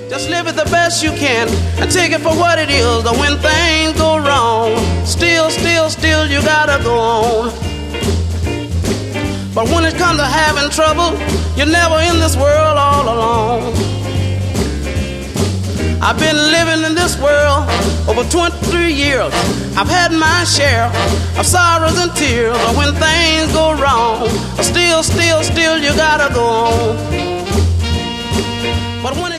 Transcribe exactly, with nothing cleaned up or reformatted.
Just live it the best you can and take it for what it is. But when things go wrong, still, still, still you gotta go on. But when it comes to having trouble, you're never in this world all alone. I've been living in this world over twenty-three years. I've had my share of sorrows and tears. But when things go wrong, still, still, still you gotta go on. But when it